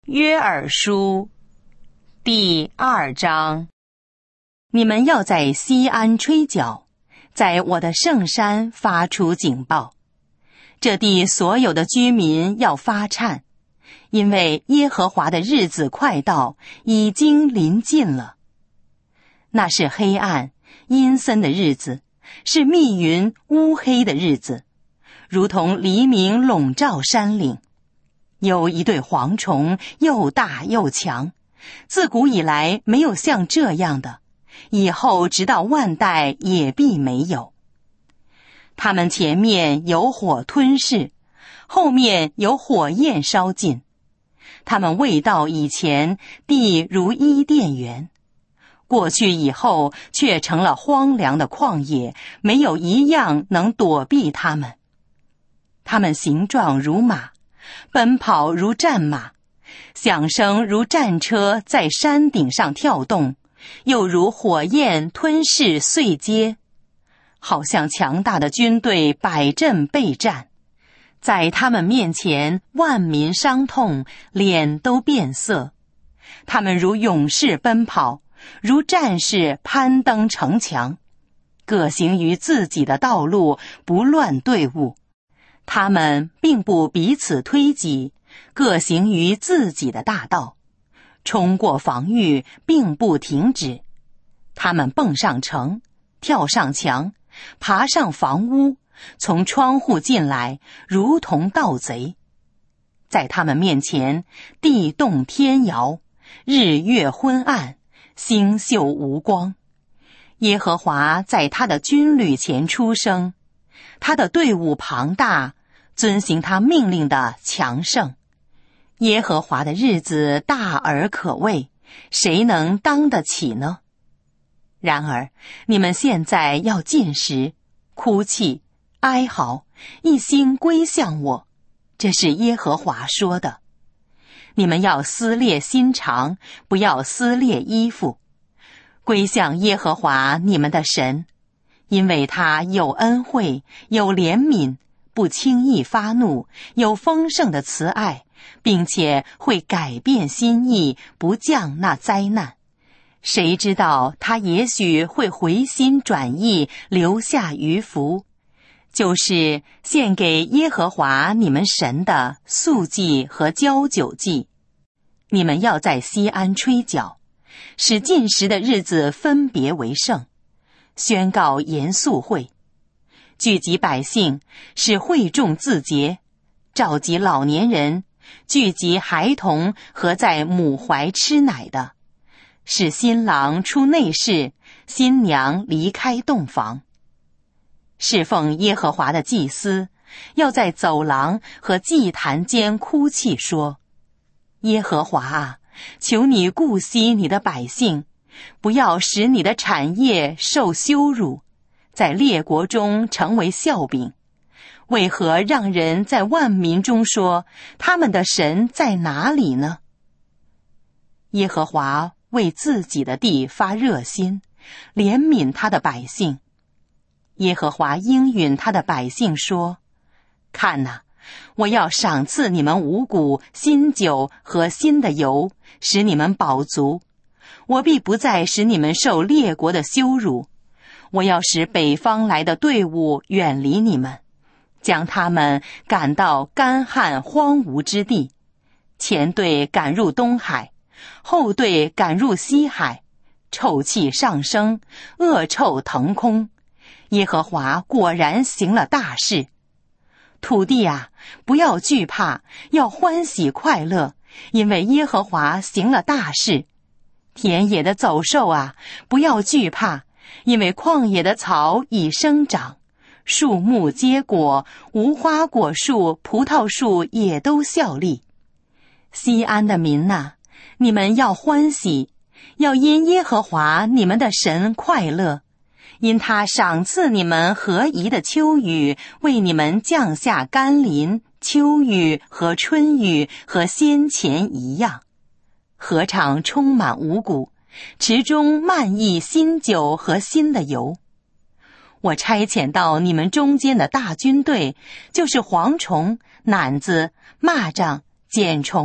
约珥书第2章。你们要在西安吹角，在我的圣山发出警报。这地所有的居民要发颤，因为耶和华的日子快到，已经临近了。那是黑暗阴森的日子，是密云乌黑的日子，如同黎明笼罩山岭。有一对蝗虫，又大又强，自古以来没有像这样的，以后直到万代也必没有。他们前面有火吞噬，后面有火焰烧尽。他们未到以前，地如伊甸园，过去以后却成了荒凉的旷野，没有一样能躲避他们。他们形状如马，奔跑如战马，响声如战车在山顶上跳动，又如火焰吞噬碎秸，好像强大的军队摆阵备战。在他们面前，万民伤痛，脸都变色。他们如勇士奔跑，如战士攀登城墙，各行于自己的道路，不乱队伍。他们并不彼此推挤，各行于自己的大道，冲过防御，并不停止。他们蹦上城，跳上墙，爬上房屋，从窗户进来，如同盗贼。在他们面前，地动天摇，日月昏暗，星宿无光。耶和华在他的军旅前出生，他的队伍庞大，遵行他命令的强盛。耶和华的日子大而可畏，谁能当得起呢？然而你们现在要禁食，哭泣，哀嚎，一心归向我，这是耶和华说的。你们要撕裂心肠，不要撕裂衣服，归向耶和华你们的神，因为他有恩惠，有怜悯，不轻易发怒，有丰盛的慈爱，并且会改变心意，不降那灾难。谁知道他也许会回心转意，留下余福，就是献给耶和华你们神的素祭和交酒祭。你们要在西安吹角，使禁食的日子分别为圣，宣告严肃会，聚集百姓，使会众自洁，召集老年人，聚集孩童和在母怀吃奶的，使新郎出内室，新娘离开洞房。侍奉耶和华的祭司要在走廊和祭坛间哭泣说：耶和华啊，求你顾惜你的百姓，不要使你的产业受羞辱，在列国中成为笑柄。为何让人在万民中说，他们的神在哪里呢？耶和华为自己的地发热心，怜悯他的百姓。耶和华应允他的百姓说：看哪，我要赏赐你们五谷、新酒和新的油，使你们饱足。我必不再使你们受列国的羞辱。我要使北方来的队伍远离你们，将他们赶到干旱荒芜之地。前队赶入东海，后队赶入西海，臭气上升，恶臭腾空。耶和华果然行了大事。土地啊，不要惧怕，要欢喜快乐，因为耶和华行了大事。田野的走兽啊，不要惧怕，因为旷野的草已生长，树木结果，无花果树、葡萄树也都效力。西安的民哪，你们要欢喜，要因耶和华你们的神快乐，因他赏赐你们合宜的秋雨，为你们降下甘霖、秋雨和春雨和先前一样。禾场充满五谷，池中漫溢新酒和新的油。我差遣到你们中间的大军队，就是蝗虫、赧子、蚂蚱、茧虫，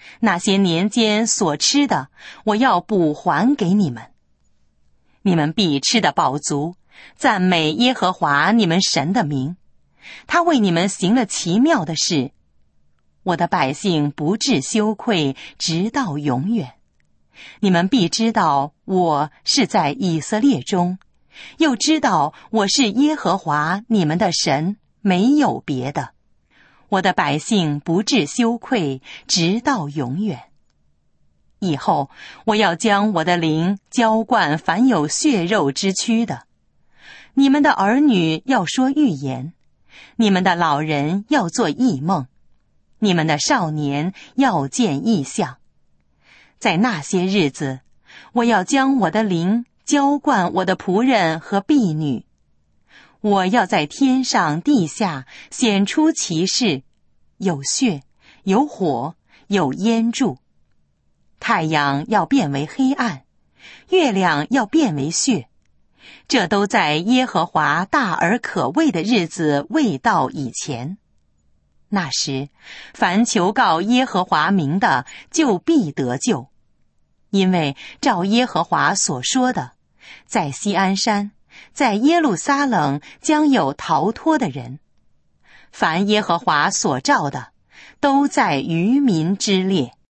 那些年间所吃的，我要补还给你们。你们必吃得饱足，赞美耶和华你们神的名。他为你们行了奇妙的事，我的百姓不致羞愧，直到永远。你们必知道我是在以色列中，又知道我是耶和华你们的神，没有别的。我的百姓不致羞愧，直到永远。以后我要将我的灵浇灌凡有血肉之躯的，你们的儿女要说预言，你们的老人要做异梦，你们的少年要见异象。在那些日子，我要将我的灵浇灌我的仆人和婢女。我要在天上地下显出奇事，有血，有火，有烟柱。太阳要变为黑暗，月亮要变为血。这都在耶和华大而可畏的日子未到以前。那时，凡求告耶和华名的，就必得救。因为照耶和华所说的，在锡安山，在耶路撒冷将有逃脱的人。凡耶和华所召的，都在余民之列。